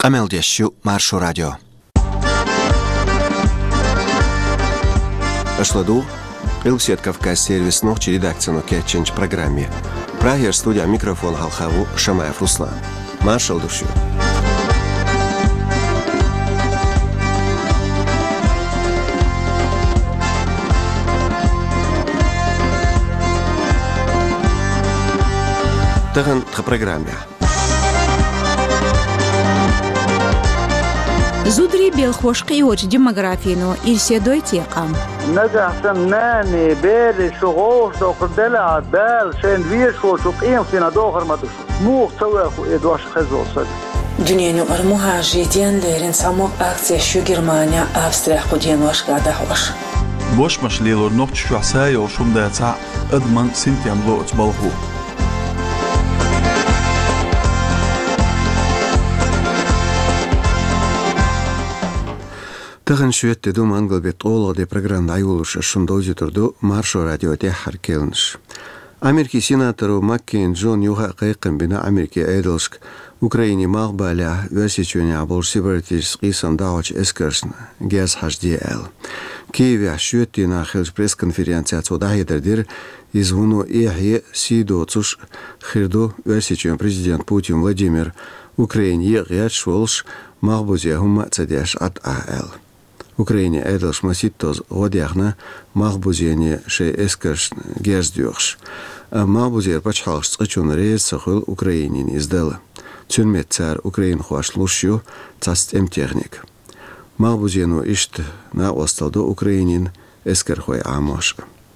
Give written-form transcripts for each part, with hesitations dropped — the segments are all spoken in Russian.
Qamaldeshu Marşo Radio. Ашладу, Илсет Кавказ сервис ночи редакцию Кетченч программе. Прагер студия микрофон Халхаву Шамаев Руслан. Маршал душу. Таган в программе. زودري بالخوشقي وجه ديموغرافينو إرسيدوي تيقام نجح سناني بالي شغوش دوخر دلع دال شين فيش وشقين فينا دوخر ما دوش موخ تواخو إدواش خزو صد دنيانو المهاجرين ليرين ساموك أكسي شو جرمانيا أفستريح قدين واش قادا هوش بوش مشليلو نوكت شو عسايا وشوم داتا أدمن سنتيام لوت بالهو Таган шуетте ду мангалбет олоде программа аюлуша шундози турду Маршо радио те харкелнш. Америки сенатору Маккейн Джон юха кайкын бина Америки эйдлшк Украине мағбаля версичуне абол сепаратист қисан дауч эскерсн гез HDL. Киеве шуетте на хелж пресс-конференция цодахидердир извуну эхе сидо цуш хирду версичуне президент Путин Владимир Украине гячволш мағбузе хума цадеш от АЛ. Украине эйдлш маситтоз годяхна мағбузене ше эскерш гездюрш. Мағбузер пачхалш цачун рейс сахыл Украинин издала. Цюнмет цар Украин хуаш лушью цастем техник. Мағбузену ишт на осталду Украинин эскер хуй амош.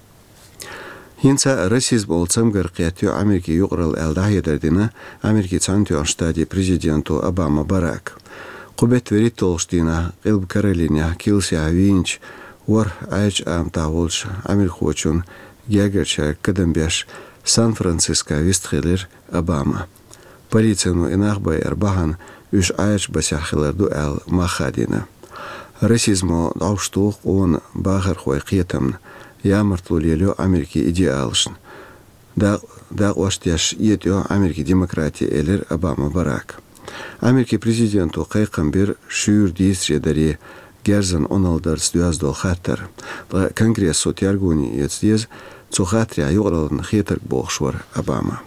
Хинца расизм олцам гарқиятю Америки юqral элдахедердина Америки цантюан штади президенту Обама Барак. قبت وريت تولشتينا قلب كارولينا كيلسي عوينش ور عايش ام تاولش عمل خوچون جاگرشا قدم بيش سان فرانسيسكا ويستخيلر أباما полицияну инахбай арбахан үш айч басяхиларду ал махадина. Расизмо дауштух он бахар хой қиетамн ямарту лелю Америки идеалшн. Да оштяш етё Америки демократия элер Обама Барак. Америки президенту қайқамбер шүйір дейсредари герзан оналдарс дуаздол хаттар. Конгрессу тяргуни ецдез цухатрия юғралын хетарк болшвар Обама.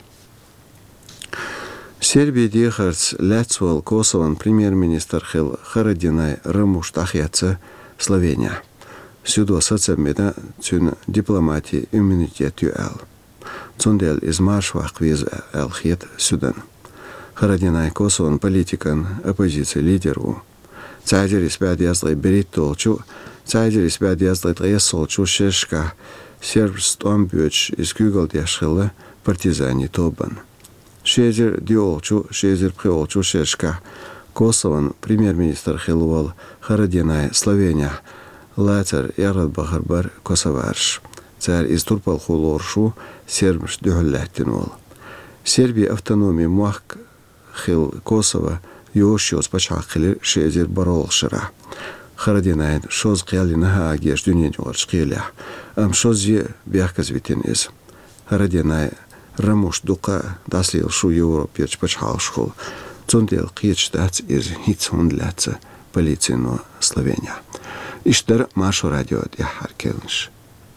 Сербия дехарц Ляцвал Косован премьер-министр хил Харадинай Рамуш тахяца Словения. Сюдо соцемеда цюн дипломатии иммунитет юэл. Цундел из маршвах виз эл хет сюдан. Харадинай Косован политикан оппозиции лидеру. Цайдер испяд язлай берит толчу, цайдер испяд язлай тресолчу шешка, сербст омбюч из кюгал дяшхила партизани тобан. Шезер диолчу, шезер приолчу шешка. Косован премьер-министр хилувал Харадинай Словения. Латер ярад бахарбар Косоварш. Царь из турпал хулоршу сербш дюхлятинул. Сербия автономия муахк хил Косово юшиос пачаххилер шезер баролшира. Харадинай шоз қиялинаха агеш дюненюгар шқиля. Ам шози бяхказвитин из. Харадинай Рамуш дука даслил шу Европеч пачхалшхул. Цундел қиечтац из хитсунляца полицейну Словения. Иштер Маршо радио яхаркелнш.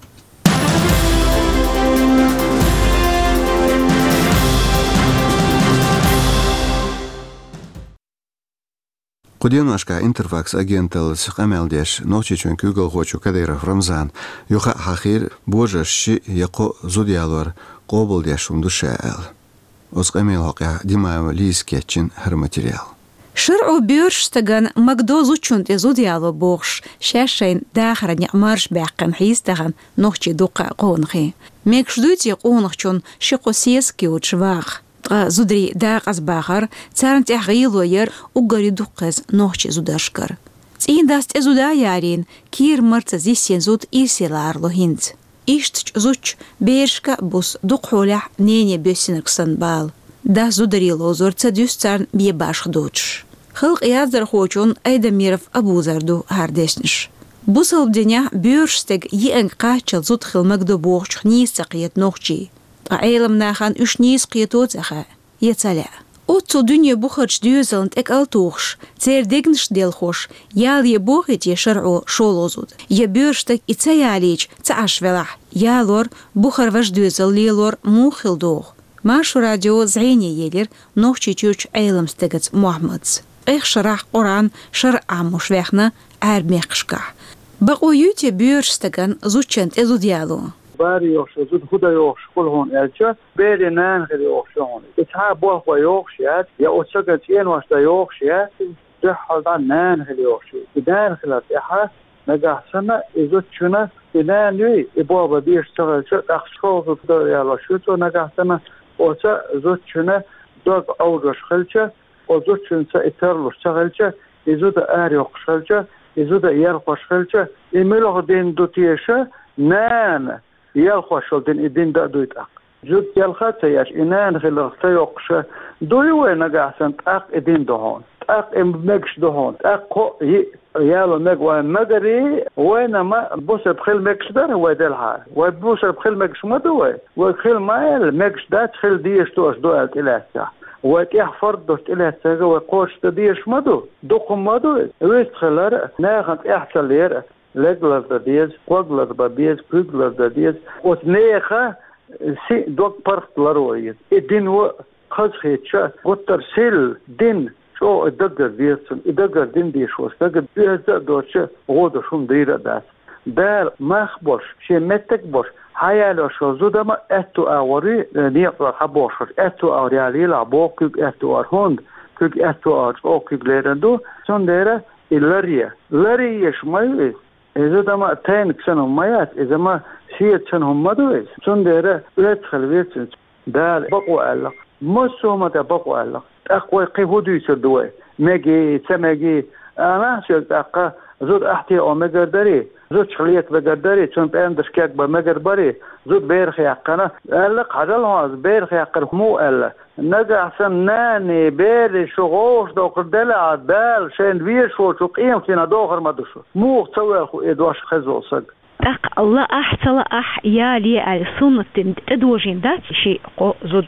Куденашка интерфакс агенталс қамелдеш ночичун күгіл хочу Кадыров Рамзан юха хахир божашши яқо зудиалвар قابل داشتم دوشال. از قمیل حقیقت دیمای لیز کچین هر ماتریال. شرع بیرش تگن مقدوزو چند زودیالو بخش شاشین داخل نعمارش باقم حیز تگن نخچی دوقا قونخی. میکشدوتی قونخ چون شقوسیس کیوت شواق. زودری داغ از باخر ترن تحقیلو یر اگری دوقز نخچی زودشکر. این دست زودایارین کیر مرتزی سینزود ایرسیلارلو هند. Ишт зуч бершка бус духолях нене бёсинерксан бал. Да зударило зорца дюсцарн биебаш хдуч. Хылк яздар хочун Айдамиров абузарду хардешниш. Бусал деня бёрштег йенг качал зуд хылмагду бохч нисса қиет нохчи. Аэлам нахан үш нис қиетоцаха. Ецаля. Otto dünya buxarç düzəlant ek altuğş, çerdegniş delxoş, yal ye boğit ye şar'u şolozud. Ye bürştek itse yaliç, tse aşvelah. Yalor buxarvaş düzəl lilor muxildoğ. Marşu radyo zəyni yelir, noxçi çürç eylimstegets Muhammeds. Ex şarah Quran, şar'a muşvəxna ərmeqşqa. Baqoyut ye bürştegan zuçent ezudyalu. باري يوش زود خدا يوش كل هون ألشة بيري نان غير يوشون إتها بوه ويوشيات يا أتشكت ين واشتا يوشيات جحل عن نان غير يوشي إدان خلاص إحا نجح سنة إزود شنا إدان يي إبوه بديش تغل شو أخشوف فدو يلا شوتو نجح سنة أوتا زود شنا دوغ أوجش خلشة وزود شنسا إترلوش تغلشة إزود آريوش خلشة إزود يرقش خلشة إميلوغ دين دوتيشة نان يالخوشل دين إدين دا دويت أق جود يالخات سياش إنان خلق سيوقش دوي وين قاعسن أق إدين دهون أق مجش دهون أق يالو مج وين مجري وين ما بوس بخل مجش ده هو دلها وبوس بخل مجش ما دوي وخل ما مجش ده خل ديش توش دوالت إلاسا وتيح فرضت إلاسا وقوش تديش ما دو ما دو ويست خلار ناخد إحسن لير لجلر داديز قوغلر بابيز كوغلر داديز وتنيخا سي دوك بارت لارويد الدين و خزخيتشا وترسل دين شو ادقر ديسن ادقر دين ديش وستقر بيهزا دوشا غودا شون ديرا داس دار مخبوش شي متك بوش حيالو شو زودما اتو اوري نيقرا حبوشر اتو اوريالي لعبو كوغ اتو ارهوند كوغ اتو ار او كوغ ليرندو سون ديرا لاريا شمايوز إذا ما تين كسنهم مايات إذا ما سيت سنهم مدويس سن ديرة لا تخلويت دال بقوا علق مسومة بقوا علق أقوى قيهودي سردوي ماجي تماجي أنا شلت أقا زود أحتي أو مقدري زود شخليت بقدري سن بين دشكاك بمقدري زود بيرخي أقنا علق حدلهم بيرخي أقر مو ألا نجح سناني بيري شغوش دوكر دلع دال شين بيشو شقيم فينا دوغر ما دشو مو تسوي أخو إدواش خزو صق أق الله أحسن أح يالي على سنة إدوجين دات شيء زود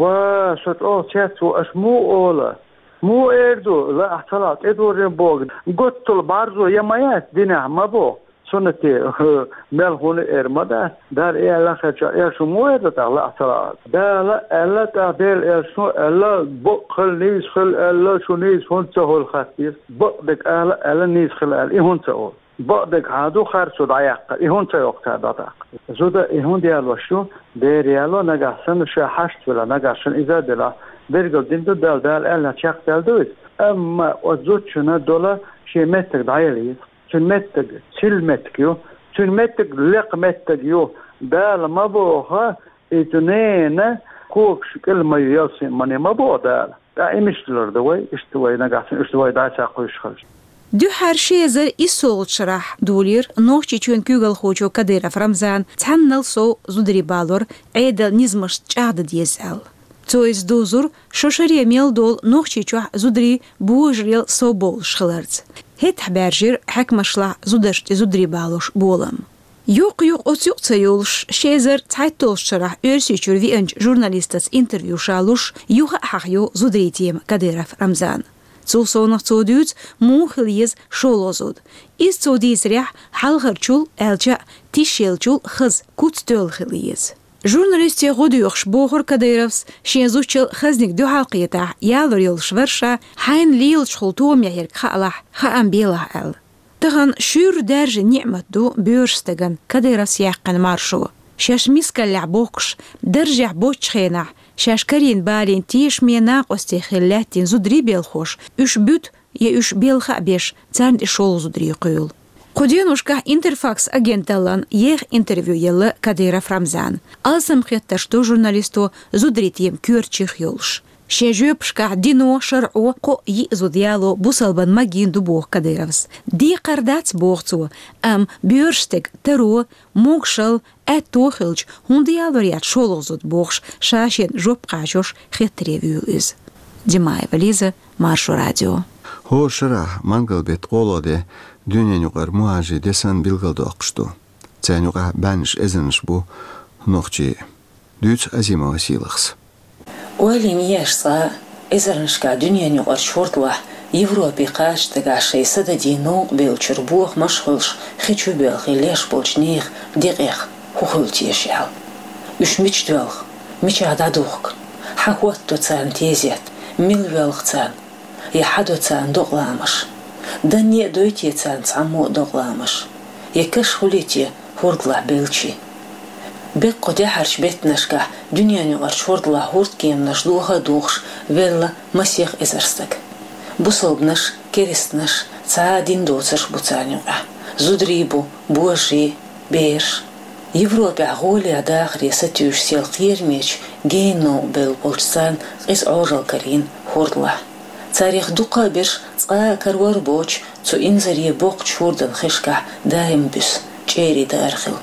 واشت أو تشاتو أشمو أولا مو إردو لا احتلات إدوجين بوغ قلت البارزو يمايات دينا ما بو سنتي ملهون إرمدا دار إيه لخشة إيه شو مو إردا لا احتلات دار لا تعديل إيه شو لا بقل نيس خل لا شو نيس هون تهول خاتير بقدك ألا نيس خل إيه هون تهول بقدك عادو خارسو ضيق إيه هون تيوق تهداتا زودا إيه هون ديالو شو ديالو نجحسن شو حشت ولا نجحسن إذا دلا برجل ديندو دال ألا تشاق دال دويت أما وزود شنا دولا شيء متك ضعيلي تنمتك سلمتكيو تنمتك لقمتكيو دال ما بوها إتنين كوكش كلمة يلسي ماني ما بو دال دا إمشتلر دوي اشتوي نقاسن اشتوي دا ساقوش خرج دو هر شيزر إسول شرح دولير نوخشي چون كوغل خوچو كديرف رمزان تحنل سو زودري بالور عيدل نزمش تشعد ديزال تويز دوزور شوشري ميل دول نوخشي چوح زودري بوجريل سو بول شخلرز هيت حبارجر حكمشلا زودرشت زودري بالوش بولم يوق أتيق تيولش شيزر تايتولش شرح أرسيشور في أنج جورناليستس انترفيو شالوش يوها حقيو زودري تيم كديرف رمزان Zulsonach zodut muhliz şolozud. İz zodiz rih halgırçul elca tişelçul xız kutstöl-xiliz. Jurnalisti Goduyuxş Bohur Kadyrevs şenzuçıl xaznik du halqiyata yalır yolşverşa hayn lil şultum yahir khalah kham bilah el. Tağan şür derje nimet du bürstegan Kadyrevs yaqan marşu. Şaş miskal bokş derje boçxena شاشكرين بالين تيش ميناق استخلاتين زودري بيلخوش اش بوت يا اش بيلخا بيش تان شول زودري قيل قدينوشكا انترفاكس اجنتالان يخ انترفيو يلا كديرف رمزان السم خيتشتو جورناليستو زودري تيم كورچيخ يولش شيجوبشكا دينو شرعو قو يزو ديالو بوسلبن ماجين دبوخ كديرفس دي قردات بوختو ام بيرشتك ترو موكشل اتوخلج هون ديالوريات شولوزود بوخش شاشين جوب قاجوش خيتريفيوز ديماي فاليزا مارشو راديو هو شرح منقل بيت قولو دي دنيا نقر مواجه ديسان بيلغلدو اقشتو تاني نقر بانش ازنش بو نوخجي دوت ازيما وسيلخس ولي مياشصا إزرنشكا دنيا نيوغر شورتلا Европе каштага 61 белчурбух машхулш хичу белхи леш болчних дигех хухултиешал. Үш мичтвелх, мичададух. Хахуатту цан тезет, милвелх цан. Яхаду цан догламаш. Да не дойти цан цаму догламаш. Якаш хулити хурдла белчи. Бек кодяхарш бетнашка дунья нюгар шурдла хурд кем наш духа духш велла масех изерстак. Бусолбнаш, керестнаш, цаадин доцаш буцанюга. Зудрибу, божи, беш. Европе аголи адахри сатюш сел кирмеч, гейно бел болчсан, из орал карин хурдла. Царих дука беш, ца карвар боч, цу инзари бок чурдан хишка, даим бюс, чери дархил.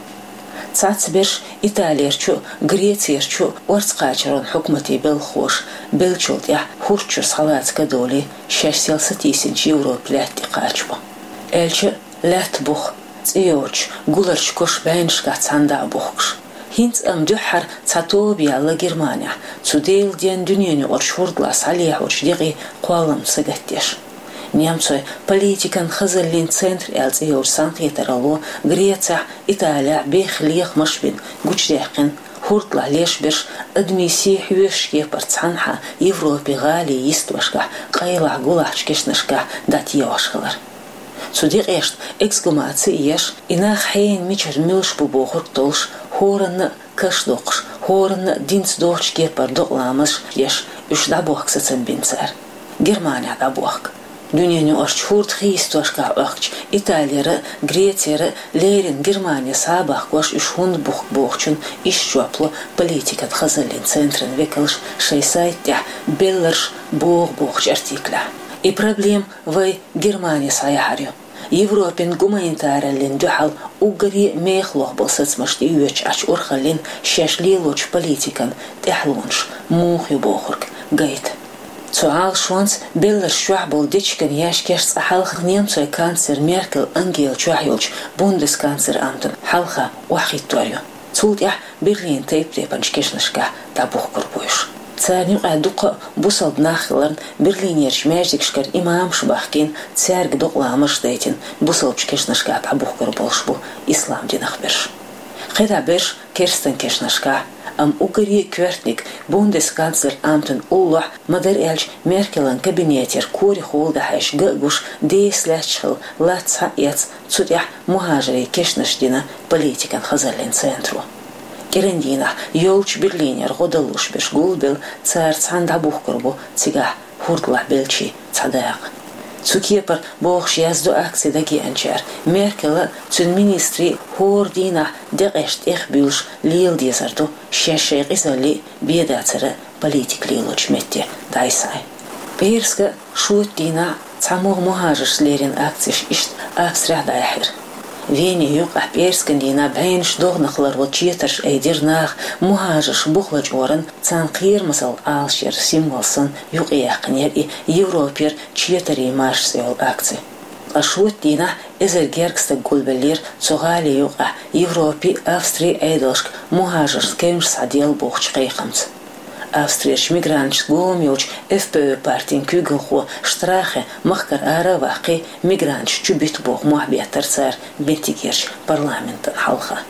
Цац беш Италиерчу, Грециерчу, орцкачерон хукмати бел хош, белчулт я хурчур схалацка доли, 600 тысяч евро плятти качбо. Элче лят бух, цьёч, гуларч кош бэншка цанда бухш. Хинц дюхар цатоби алла Германия, цудейл ден дюненю оршурдла салехуч диги куалам сагаттеш. Немцы политикан хазалин центр элцеур Санкт-Петербург, Греция, Италия, бехлех машбин, гучрехин, хуртла лешбеш, адмиси хюшке парцанха, Европе гали иствашка, кайла гулачкешнашка датьёшхалар. Цудир эшт эксгумации еш, инах хейн мичер милш бубохур толш, хоран кашдокш, хоран динцдочке пардокламаш еш, ушда бохксацен бинцер. Германия да бохк. Дünyanın arşurt христошка ахч, Италия, Греция, Лерин, Германия сабах кош ушхунд бухчун ишчопло политика хазалин центрен векалш 60 белларш бухч артикля. И проблем в Германии саяхарю. Европен гуманитаралин дюхал угри мехлох болсацмашти юч ач урхалин шешлилоч политикан техлонш мух юбохург гайт. Цуал шонс беллар шуахбол дичкан яшкеш цахалх немцой канцлер Меркель Ангел Чуахилч бундесканцлер Антон халха уахитторю. Цултя Берлин тейпрепаншкешнашка табух корбуш. Царню адука бусал нахларн Берлинерш междикшкар имам шбахкин царг докламаш дейтин бусалчкешнашка табух корболшбу ислам динахберш. Хеда берш керстен кешнашка угри квертник бундесканцлер Антон Уллах мадар эльч Меркелен кабинетер кури холда хайш гуш дейслячхил лаца яц цудя мухажери кешнаштина политикан хазалин центру. Керендина ёлч Берлинер годалуш беш гулбел цар цанда бухкурбу цига хурдла белчи цадaq. Цукепар бохш язду акции даги анчар. Меркела цун министри хордина дегешт бюлш лил дезарту шеше изали бедацера политик лилоч метте дайсай. Перска шутдина цамуг мухажиш лерин акциш ишт аксря дайхер. Вене юк перскандина бэнш догнахлар вочеташ эйдернах мухажиш бухлач оран цанқир масал алшер символсын юк яқнер и Европер четари маш сел акции. Ашутдина эзергеркста гулбелер цугали юк Европе Австрия эйдалшк мухажиш скемш садел бухч қейқамц. Австрияш мигрантш гомилч ФПÖ партин күгінху штрахе махкар аравақи мигрантш чубит бог муабиятар цар бетигерш парламентын халха.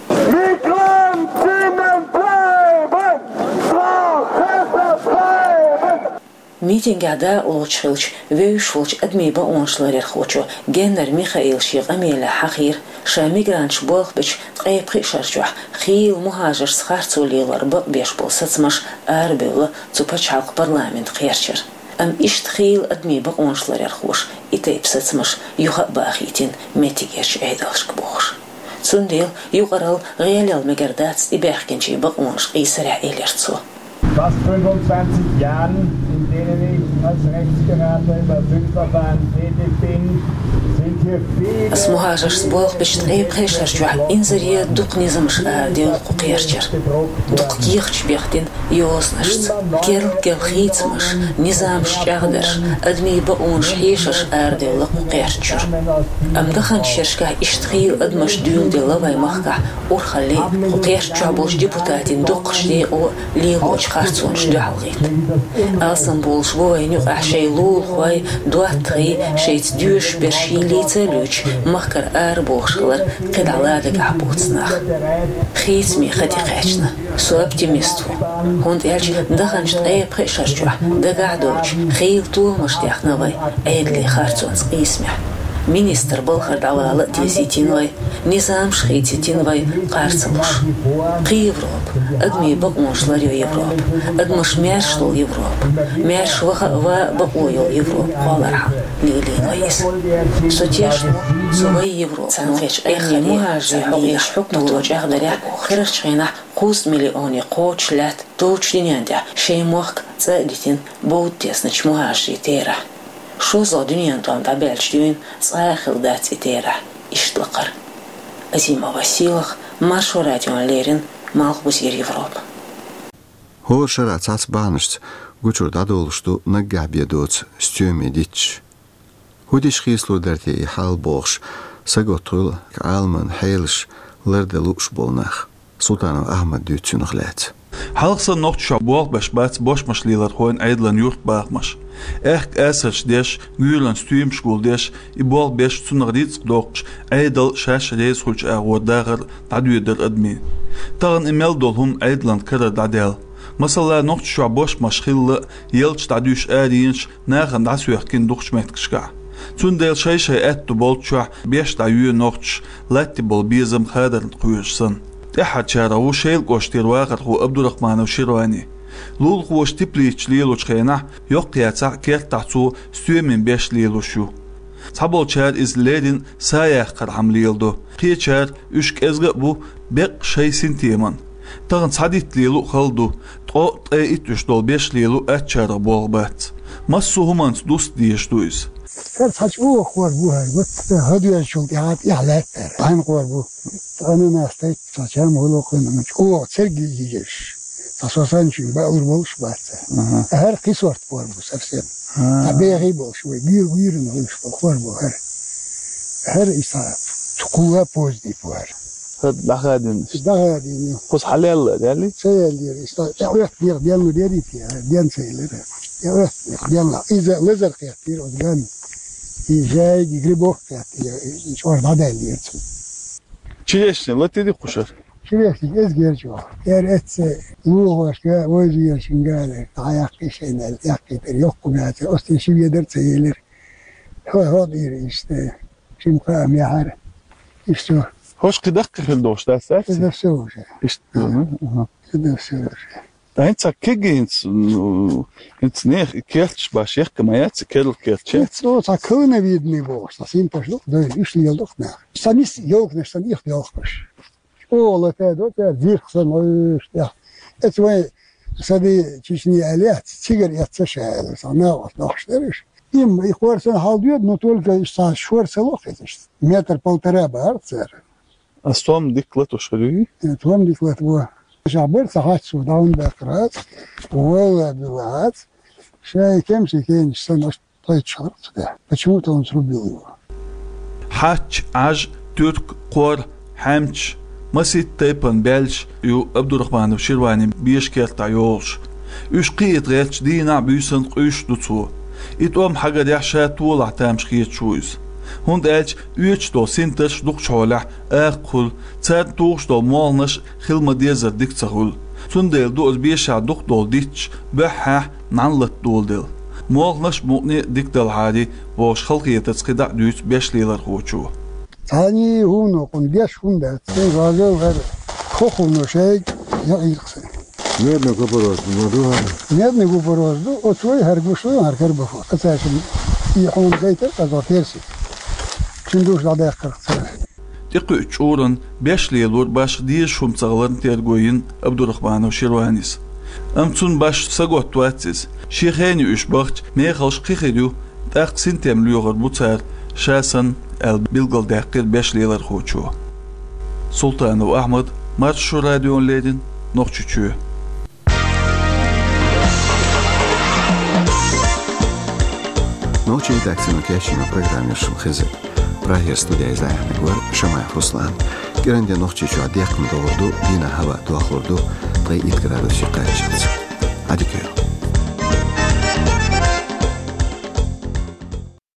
Митингада олчхилч веушволч адмиба оншларер хочо генер Михаил Ших амеля хахир ша мигрантш болхбич тқейбхи шарчуах хил мухажир схарцулилар беш болсацмаш арбела цупачалк парламент херчер. Ишт хил адмиба оншларер хош итейпсацмаш юха бахитин метигерш эйдалшк бохш. Цундел югарал реалил мегердац и бехкенчи ба онш исаря элерцу. Fast 25 Jahren, in denen ich als Rechtsberater im Asylverfahren tätig bin, sind hier viele... Смухажаш сболх бештей прешарчуах инзария дук низамш ардел кукерчер. Дук кирч бехтин йоснашц. Кел хицмаш, низамш чагдаш, адми ба онш хишаш ардел кукерчер. Амдахан шершка иштхил адмаш дюн делавай махка урхали кукерча болш депутатин дукшди о лилоч харцунш дюалгит. Алсам болшбо айнюк ашейлул хвай дуатри шейц дюш бершилица люч махкар ар бохшкалар кедалада габуцнах хисми хатикачна су оптимисту хонд элч даханч прешарчу дагадоч хил тулмаштяхнавай эдли харцонс исмя министр Балхардалала Тизитинвай, Низам Шхититинвай, Карцелуш. Европ, Адми Бакмушларю Европ, Адмаш Мерштул Европ, Мерш Ваха Бакуил Европ, Холарам, Лилинвайс. Сутеш, Сувай Европ, Санфеч, Эхали, Захуиш, Хукнуточ, Ахдаря, Хиршчина, Куст миллионе Кочлят, Точлинянда, Шеймохк, Цадитин, Боутеснач Муаши Тера. شو زادني أنتم تبالشين صاخر دات تيرا إشتلقر أزيما وسيلخ مشوراتهم ليرين مالخ بسير يوروب هو شرع تاس بانشت قوشور دادولشتو نقابي دوت ستيومي ديتش هوديش خيسلو درتي حال بوخش ساقوتول كعالمان حيلش لردلوش بولناخ سلطان أحمد دوتشو نخلات حلقة نقط شعبوال بشبات boş مشليلات خوين عيدلان يورت باقمش اخك اسرش ديش غيولان ستويم شكول ديش يبوال بيش تنغريتس دوقش عيدل شاش ريس خلش اغوار داغر تعدوية در ادمين تاغن اميل دولهم عيدلان كرر داديل مثلا نقط شعبوش مشخيل يلش تعدوش آرينش ناغن دعسو يحكين دوقش مهتكشكا تون ديل شاي اتو بولتشوح بيش دعيو نقطش لاتي بول بيزم خادر قويشسن تحت شارو شيل قوشتير واقر هو عبد الرحمن وشيرواني لول قوش تبليش ليلو شخينا يقياتا كيرت تحتو ستوي من بيش ليلو شو تابل شار إز ليدين سايق قرحم ليلدو قي شار اشك ازغ بو بيق شاي سنتيمن تغن صديت ليلو خلدو تقو تقايت اشدول بيش ليلو اتشار بولبات مسو همانت دوست ديش دويز كرتش أوه خوار بوها قلت هدوء شوك يعاد إعلات عين خوار بو أنا ما استيت تشام هلو قلنا مش أوه تسرقي يجيش تصوصان شو بقول بوش بات هر قصورت خوار بو سفسين تبيعي بوش وغير نقولش خوار بو هر إصاب تقوى بوزدي بوار هاد دخادين قص حلال دالي سيالي إصاب ديالو ديالي فيها ديان سيلر ديالنا إذا لزر كثير وديان جاي يقربوه كثير شو هذا اللي يرسم چیشن لطیدی خوشر چیشی از گرچو ات لوهاش که وزیرشون گاله عیاقی شنال یاقی پر یقونات استیشی بیادر تیلر هو دیری işte şimdi فهم یهر işte hoş kıdak kırıldoş dersak نفسه işte نفسه Ein Zakegins, ins nech kertsch bashech kemayat zekel kertsch. So zakone видны бог, das им пошло, да и шли елдох на. Санис елкнеш, сан их елкнеш. О, это вот дирхсан, ой, что. Это вы сади чечни алят, тигр ятсашал, сана вот нахштериш. Им их варсан халдует, но только са шварселох это. Метр полтора барцер. А стом диклет ушрui? Том диклет во. جابر ساعات سودان بقرات ولا بلاد شيء كم شيء كان سنة طيب شهر ده почему то он срубил его حاج عج ترك قور حمش مسيت تيبن بلش يو عبد الرحمن وشيرواني بيشكر تايوش اش قيت غيرش دينا بيسن قيش دوتو اتوم حاجه دحشا طول عتامش خيت شويز هوند الج üç do sintish duqcholah aqul tsat tuqsh do molnish khilma dezer diktsahul sundel do özbesha duq dol dich baha nanlat doldel molnish muqni dikdal hadi bosh khalqiyat tsqida düç 5 lilar xochu tani huno qon 5 hunda sen razı ver khokhunu şey ya ilqsen Медно купорос, медный купорос, от свой харгушу харкарбов касашин и он гайтер казатерси Şimdi uşaqda qırqsa. Tiqi 3 orun 5 lilur baş diye şumçaqların tergoyin Abdurrahmanov Şirvanis. Amtun baş sagot tuatsiz. Şixeni 3 baxç mexalş qixidu taqsin temliyor bu tsar şasan el bilgal daqir 5 lilar xochu. Sultanov Ahmad Marşu radyo'nledin noqchuchu. Ночи редакции Нукящи на программе Шумхизы. Прахер студия издаянный гвар Шамаев Руслан. Геранде ночи чу адьякм доводу, дина хава дуахлорду, тай ит градуси качаться. Адикею.